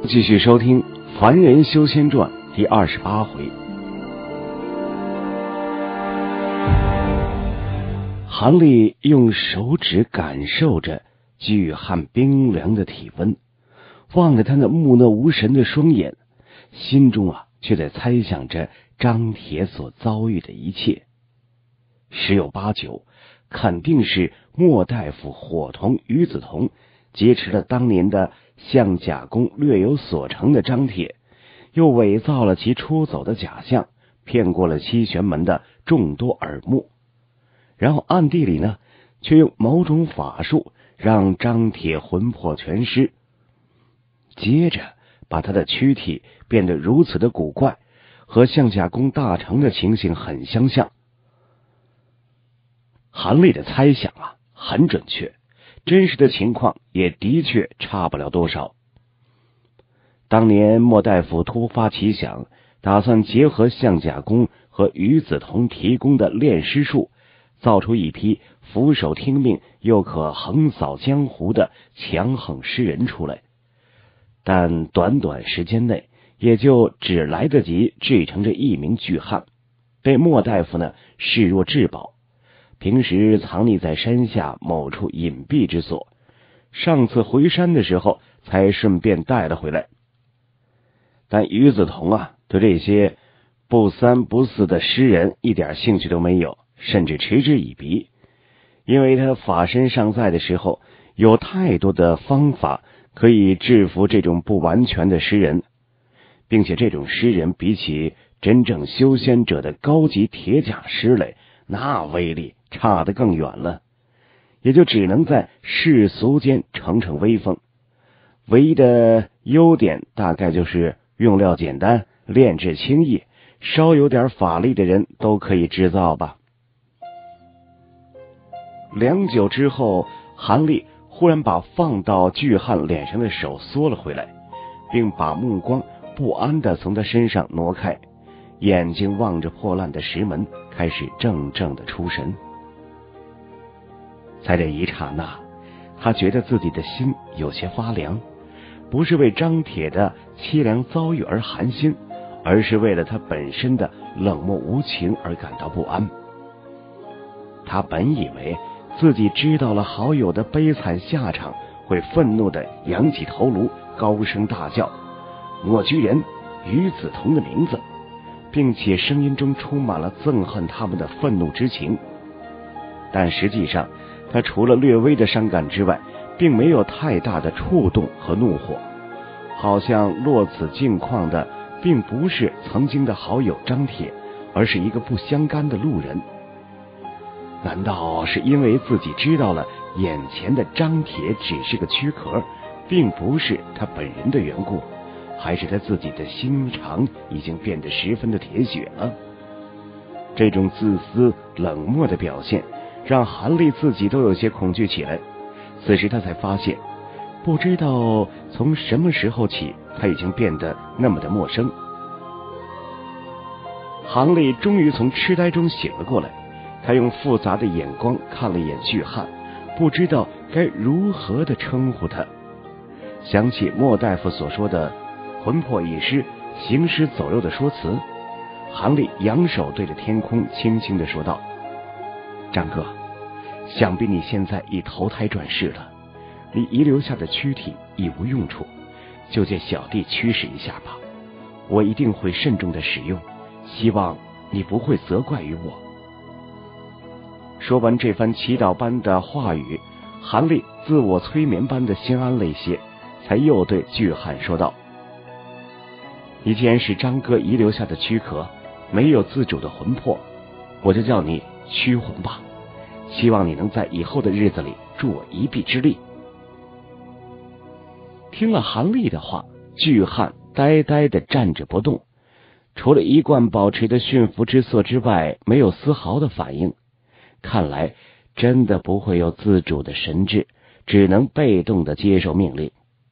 继续收听《凡人修仙传》第28回。韩立用手指感受着巨汉冰凉的体温，望着他那木讷无神的双眼，心中却在猜想着张铁所遭遇的一切。十有八九，肯定是莫大夫伙同于子同劫持了当年的向甲公略有所成的张铁，又伪造了其出走的假象，骗过了七玄门的众多耳目，然后暗地里呢，却用某种法术让张铁魂魄全失，接着把他的躯体变得如此的古怪，和向甲公大成的情形很相像。韩立的猜想很准确，真实的情况也的确差不了多少。当年莫大夫突发奇想，打算结合向甲公和于子同提供的炼尸术，造出一批俯首听命又可横扫江湖的强横尸人出来，但短短时间内也就只来得及制成这一名巨汉，被莫大夫呢视若至宝，平时藏匿在山下某处隐蔽之所，上次回山的时候才顺便带了回来。但于子同对这些不三不四的诗人一点兴趣都没有，甚至嗤之以鼻，因为他法身尚在的时候，有太多的方法可以制服这种不完全的诗人，并且这种诗人比起真正修仙者的高级铁甲师来，那威力差得更远了，也就只能在世俗间逞逞威风。唯一的优点大概就是用料简单，炼制轻易，稍有点法力的人都可以制造吧。良久之后，韩立忽然把放到巨汉脸上的手缩了回来，并把目光不安地从他身上挪开，眼睛望着破烂的石门，开始怔怔地出神。在这一刹那，他觉得自己的心有些发凉，不是为张铁的凄凉遭遇而寒心，而是为了他本身的冷漠无情而感到不安。他本以为自己知道了好友的悲惨下场，会愤怒地扬起头颅，高声大叫莫居人于子同的名字，并且声音中充满了憎恨他们的愤怒之情。但实际上他除了略微的伤感之外，并没有太大的触动和怒火，好像落此境况的并不是曾经的好友张铁，而是一个不相干的路人。难道是因为自己知道了眼前的张铁只是个躯壳，并不是他本人的缘故，还是他自己的心肠已经变得十分的铁血了？这种自私冷漠的表现让韩立自己都有些恐惧起来。此时他才发现，不知道从什么时候起，他已经变得那么的陌生。韩立终于从痴呆中醒了过来，他用复杂的眼光看了一眼巨汉，不知道该如何的称呼他。想起莫大夫所说的魂魄已失，行尸走肉的说辞，韩立扬手对着天空轻轻地说道：张哥，想必你现在已投胎转世了，你遗留下的躯体已无用处，就借小弟驱使一下吧，我一定会慎重的使用，希望你不会责怪于我。说完这番祈祷般的话语，韩立自我催眠般的心安了一些，才又对巨汉说道：你既然是张哥遗留下的躯壳，没有自主的魂魄，我就叫你驱魂吧，希望你能在以后的日子里助我一臂之力。听了韩立的话，巨汉呆呆地站着不动，除了一贯保持的驯服之色之外，没有丝毫的反应。看来真的不会有自主的神智，只能被动的接受命令。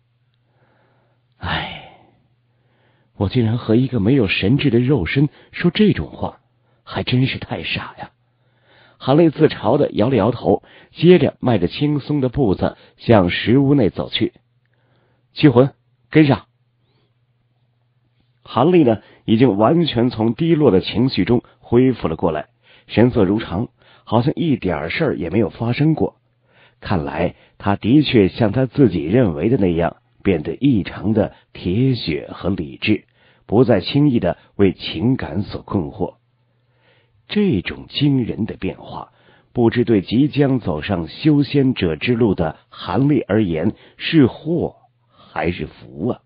我竟然和一个没有神智的肉身说这种话，还真是太傻呀。韩立自嘲的摇了摇头，接着迈着轻松的步子向石屋内走去。驱魂，跟上。 韩立呢，已经完全从低落的情绪中恢复了过来，神色如常，好像一点事儿也没有发生过。看来他的确像他自己认为的那样，变得异常的铁血和理智，不再轻易的为情感所困惑。这种惊人的变化，不知对即将走上修仙者之路的韩立而言是祸还是福啊？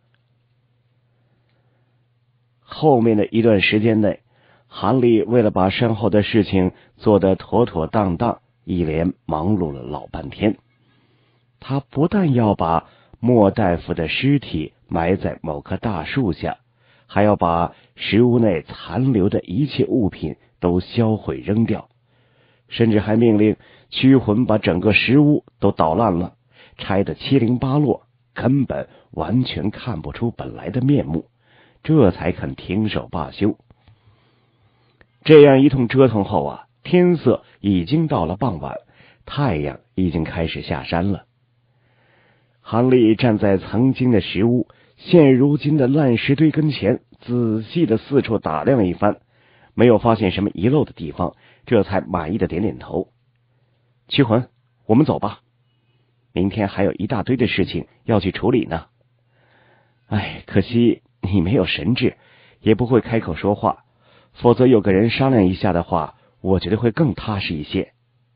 后面的一段时间内，韩立为了把身后的事情做得妥妥当当，一连忙碌了老半天。他不但要把莫大夫的尸体埋在某棵大树下，还要把石屋内残留的一切物品都销毁扔掉，甚至还命令驱魂把整个石屋都捣烂了，拆得七零八落，根本完全看不出本来的面目，这才肯停手罢休。这样一通折腾后啊，天色已经到了傍晚，太阳已经开始下山了。韩立站在曾经的石屋，现如今的烂石堆跟前，仔细的四处打量一番，没有发现什么遗漏的地方，这才满意的点点头。驱魂，我们走吧，明天还有一大堆的事情要去处理呢。可惜你没有神智，也不会开口说话，否则有个人商量一下的话，我觉得会更踏实一些。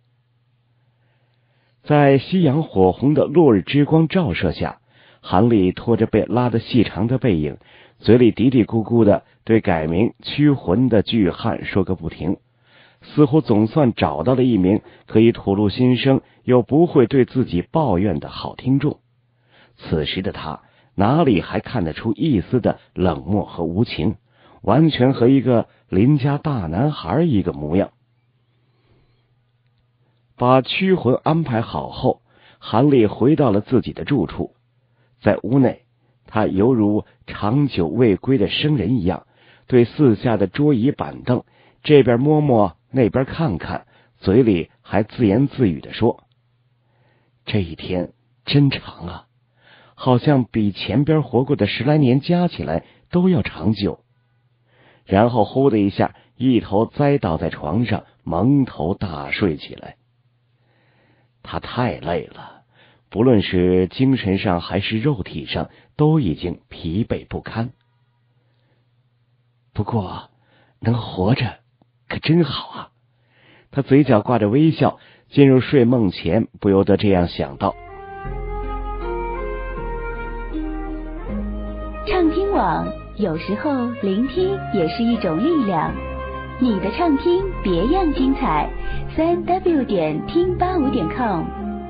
在夕阳火红的落日之光照射下，韩立拖着被拉得细长的背影，嘴里嘀嘀咕咕的对改名驱魂的巨汉说个不停，似乎总算找到了一名可以吐露心声又不会对自己抱怨的好听众。此时的他哪里还看得出一丝的冷漠和无情，完全和一个邻家大男孩一个模样。把驱魂安排好后，韩立回到了自己的住处。在屋内，他犹如长久未归的生人一样，对四下的桌椅板凳这边摸摸那边看看，嘴里还自言自语地说：这一天真长啊，好像比前边活过的10来年加起来都要长久。然后呼的一下，一头栽倒在床上，蒙头大睡起来。他太累了，不论是精神上还是肉体上，都已经疲惫不堪。不过能活着可真好啊，他嘴角挂着微笑，进入睡梦前不由得这样想到。 畅听网，有时候聆听也是一种力量。你的畅听别样精彩，3w.听85.com。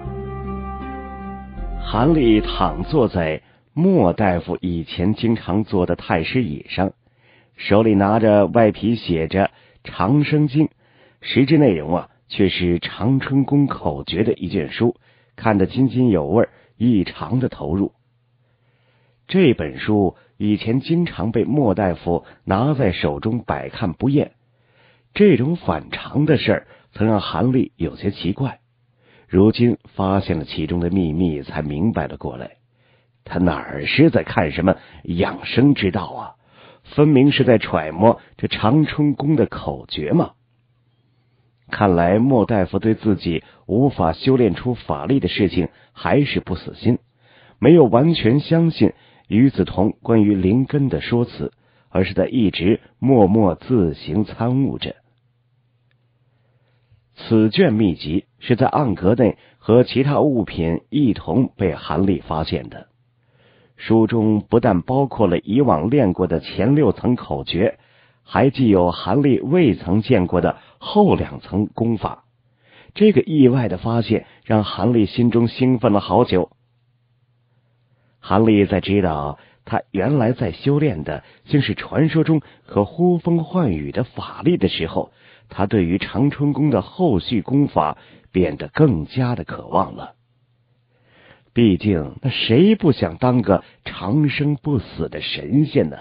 韩立躺坐在莫大夫以前经常坐的太师椅上，手里拿着外皮写着长生经，实质内容却是长春宫口诀的一卷书，看得津津有味，异常的投入。这本书以前经常被莫大夫拿在手中百看不厌，这种反常的事儿曾让韩立有些奇怪，如今发现了其中的秘密，才明白了过来。他哪儿是在看什么养生之道啊，分明是在揣摩这长春宫的口诀嘛。看来莫大夫对自己无法修炼出法力的事情还是不死心，没有完全相信于子彤关于灵根的说辞，而是在一直默默自行参悟着。此卷秘籍是在暗格内和其他物品一同被韩立发现的。书中不但包括了以往练过的前6层口诀，还既有韩立未曾见过的后2层功法。这个意外的发现让韩立心中兴奋了好久。韩立在知道他原来在修炼的竟是传说中可呼风唤雨的法力的时候，他对于长春宫的后续功法变得更加的渴望了。毕竟那谁不想当个长生不死的神仙呢？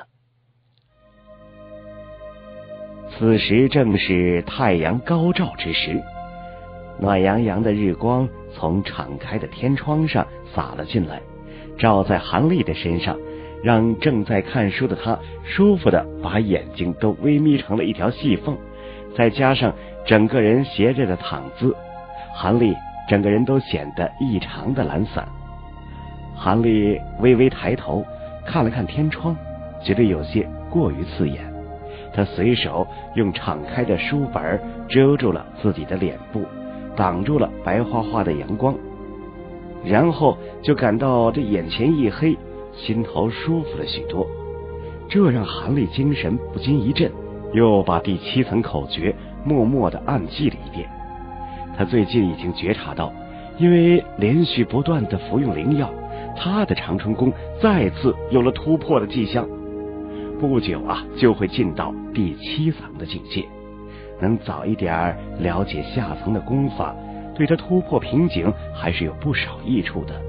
此时正是太阳高照之时，暖洋洋的日光从敞开的天窗上洒了进来，照在韩立的身上， 让正在看书的他舒服的把眼睛都微眯成了一条细缝，再加上整个人斜着的躺姿，韩立整个人都显得异常的懒散。韩立微微抬头看了看天窗，觉得有些过于刺眼，他随手用敞开的书本遮住了自己的脸部，挡住了白花花的阳光，然后就感到这眼前一黑，心头舒服了许多。这让韩立精神不禁一振，又把第7层口诀默默地暗记了一遍。他最近已经觉察到，因为连续不断地服用灵药，他的长春功再次有了突破的迹象，不久就会进到第7层的境界。能早一点了解下层的功法，对他突破瓶颈还是有不少益处的。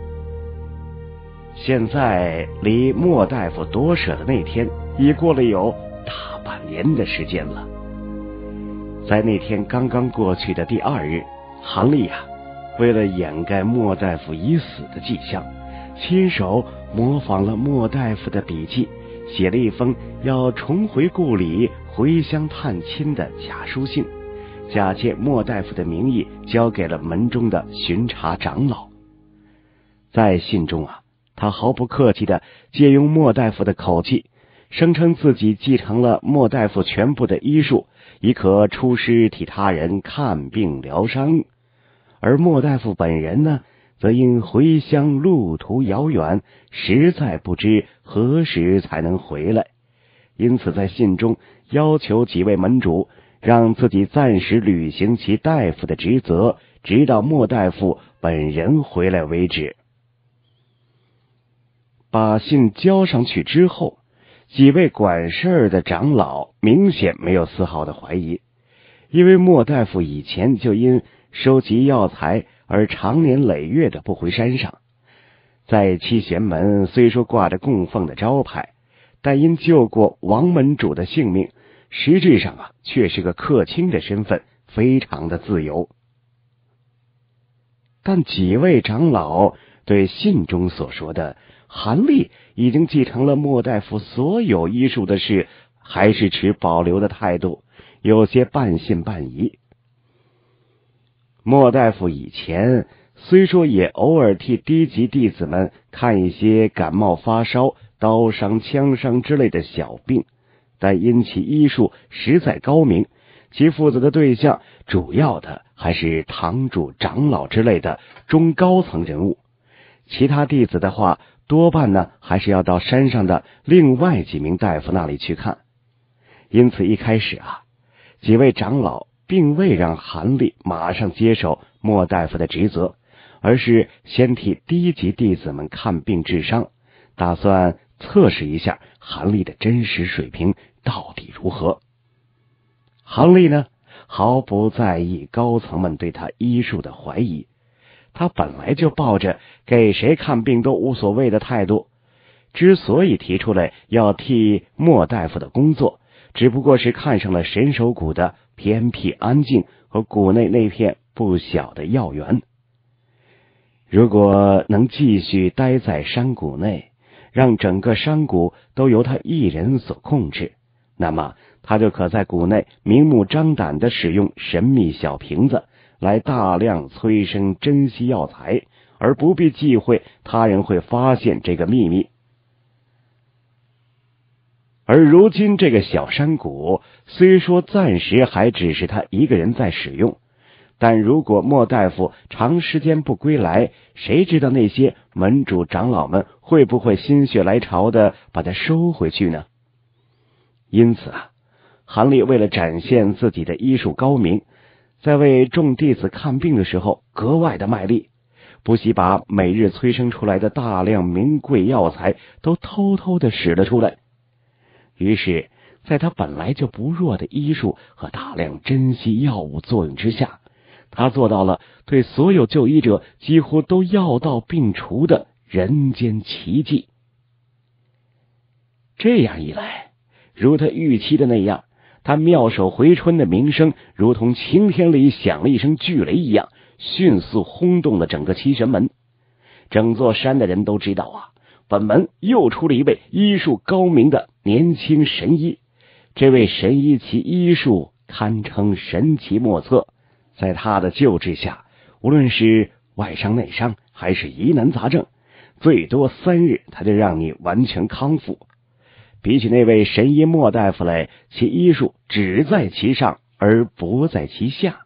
现在离莫大夫夺舍的那天已过了有大半年的时间了。在那天刚刚过去的第2日，韩立为了掩盖莫大夫已死的迹象，亲手模仿了莫大夫的笔记，写了一封要重回故里回乡探亲的假书信，假借莫大夫的名义交给了门中的巡查长老。在信中他毫不客气地借用莫大夫的口气，声称自己继承了莫大夫全部的医术，已可出师替他人看病疗伤。而莫大夫本人呢，则因回乡路途遥远，实在不知何时才能回来，因此在信中要求几位门主让自己暂时履行其大夫的职责，直到莫大夫本人回来为止。把信交上去之后，几位管事的长老明显没有丝毫的怀疑，因为莫大夫以前就因收集药材而长年累月的不回山上，在七贤门虽说挂着供奉的招牌，但因救过王门主的性命，实质上却是个客卿的身份，非常的自由。但几位长老对信中所说的韩立已经继承了莫大夫所有医术的事，还是持保留的态度，有些半信半疑。莫大夫以前虽说也偶尔替低级弟子们看一些感冒发烧、刀伤、枪伤之类的小病，但因其医术实在高明，其负责的对象主要的还是堂主、长老之类的中高层人物，其他弟子的话多半呢还是要到山上的另外几名大夫那里去看。因此一开始几位长老并未让韩立马上接手莫大夫的职责，而是先替低级弟子们看病治伤，打算测试一下韩立的真实水平到底如何。韩立呢，毫不在意高层们对他医术的怀疑，他本来就抱着给谁看病都无所谓的态度，之所以提出来要替莫大夫的工作，只不过是看上了神手谷的偏僻安静和谷内那片不小的药园。如果能继续待在山谷内，让整个山谷都由他一人所控制，那么他就可在谷内明目张胆地使用神秘小瓶子来大量催生珍稀药材，而不必忌讳他人会发现这个秘密。而如今这个小山谷虽说暂时还只是他一个人在使用，但如果莫大夫长时间不归来，谁知道那些门主长老们会不会心血来潮的把他收回去呢？因此韩立为了展现自己的医术高明，在为众弟子看病的时候格外的卖力，不惜把每日催生出来的大量名贵药材都偷偷的使了出来。于是在他本来就不弱的医术和大量珍稀药物作用之下，他做到了对所有就医者几乎都药到病除的人间奇迹。这样一来，如他预期的那样，他妙手回春的名声如同晴天里响了一声巨雷一样，迅速轰动了整个七神门。整座山的人都知道本门又出了一位医术高明的年轻神医。这位神医其医术堪称神奇莫测，在他的救治下，无论是外伤内伤还是疑难杂症，最多3日他就让你完全康复。比起那位神医莫大夫来，其医术只在其上而不在其下。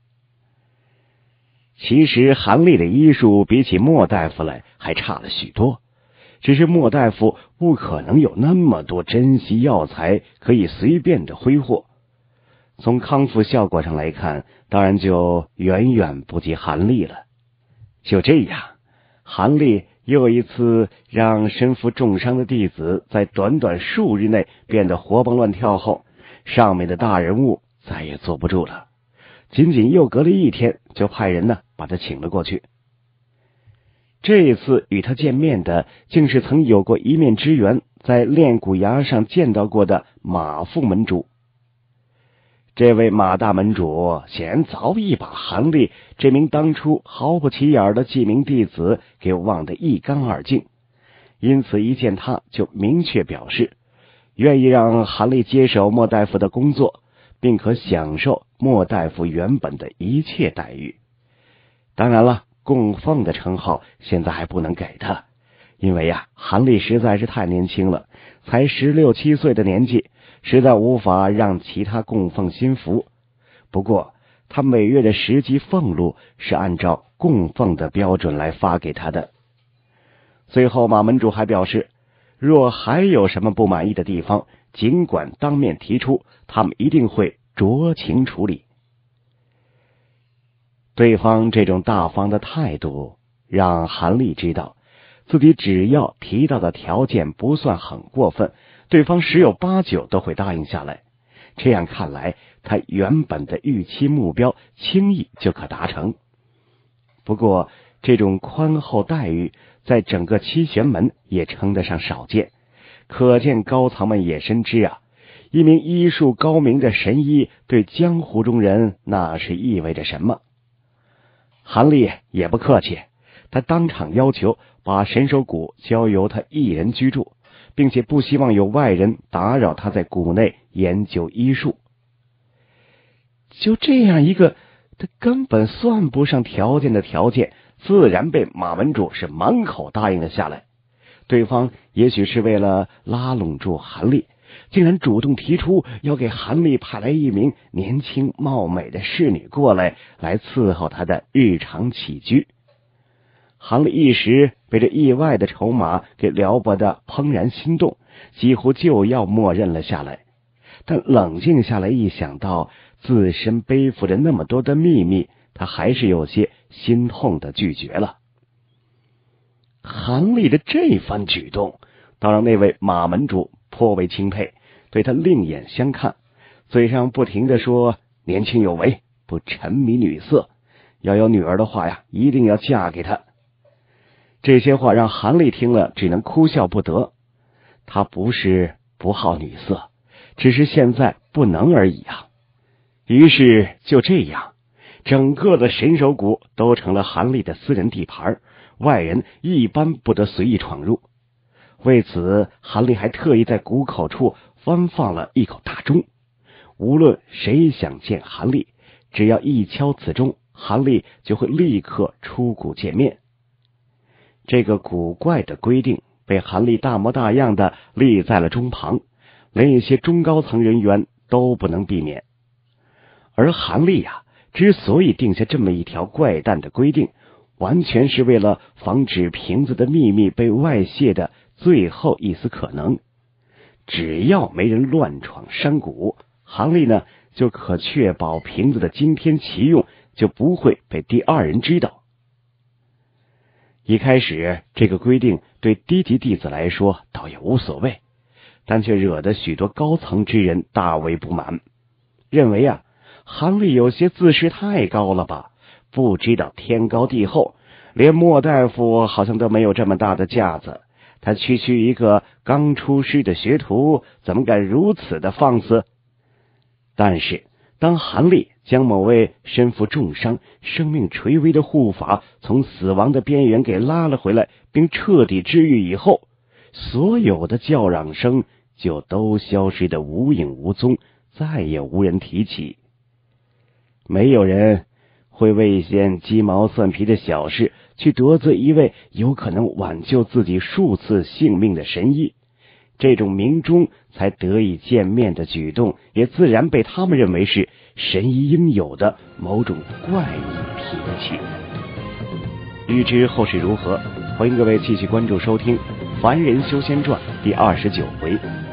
其实韩立的医术比起莫大夫来还差了许多，只是莫大夫不可能有那么多珍稀药材可以随便的挥霍。从康复效果上来看，当然就远远不及韩立了。就这样，韩立又一次让身负重伤的弟子在短短数日内变得活蹦乱跳后，上面的大人物再也坐不住了，仅仅又隔了1天，就派人把他请了过去。这一次与他见面的，竟是曾有过一面之缘，在炼骨崖上见到过的马副门主。这位马大门主显然早已把韩立这名当初毫不起眼的记名弟子给忘得一干二净，因此一见他就明确表示愿意让韩立接手莫大夫的工作，并可享受莫大夫原本的一切待遇。当然了，供奉的称号现在还不能给他，因为韩立实在是太年轻了，才16、17岁的年纪，实在无法让其他供奉心服。不过他每月的10级俸禄是按照供奉的标准来发给他的。最后马门主还表示，若还有什么不满意的地方，尽管当面提出，他们一定会酌情处理。对方这种大方的态度让韩立知道，自己只要提到的条件不算很过分，对方10有8九都会答应下来。这样看来，他原本的预期目标轻易就可达成。不过这种宽厚待遇在整个七玄门也称得上少见，可见高层们也深知一名医术高明的神医对江湖中人那是意味着什么。韩立也不客气，他当场要求把神手谷交由他一人居住，并且不希望有外人打扰他在谷内研究医术。就这样一个他根本算不上条件的条件，自然被马门主是满口答应了下来。对方也许是为了拉拢住韩立，竟然主动提出要给韩立派来一名年轻貌美的侍女过来伺候他的日常起居。韩立一时被这意外的筹码给撩拨得怦然心动，几乎就要默认了下来。但冷静下来一想到自身背负着那么多的秘密，他还是有些心痛的拒绝了。韩立的这番举动倒让那位马门主颇为钦佩，对他另眼相看，嘴上不停地说年轻有为，不沉迷女色，要有女儿的话一定要嫁给他。这些话让韩立听了只能哭笑不得。他不是不好女色，只是现在不能而已于是就这样，整个的神手谷都成了韩立的私人地盘，外人一般不得随意闯入。为此，韩立还特意在谷口处翻放了一口大钟，无论谁想见韩立，只要一敲此钟，韩立就会立刻出谷见面。这个古怪的规定被韩立大模大样的立在了钟旁，连一些中高层人员都不能避免。而韩立之所以定下这么一条怪诞的规定，完全是为了防止瓶子的秘密被外泄的最后一丝可能。只要没人乱闯山谷，韩立就可确保瓶子的今天其用就不会被第二人知道。一开始这个规定对低级弟子来说倒也无所谓，但却惹得许多高层之人大为不满，认为韩立有些自视太高了吧，不知道天高地厚，连莫大夫好像都没有这么大的架子，他区区一个刚出师的学徒，怎么敢如此的放肆？但是当韩立将某位身负重伤、生命垂危的护法从死亡的边缘给拉了回来，并彻底治愈以后， 所有的叫嚷声就都消失得无影无踪，再也无人提起。没有人会为一件鸡毛蒜皮的小事去得罪一位有可能挽救自己数次性命的神医，这种明中才得以见面的举动，也自然被他们认为是神医应有的某种怪异脾气。欲知后事如何，欢迎各位继续关注收听《凡人修仙传》第29回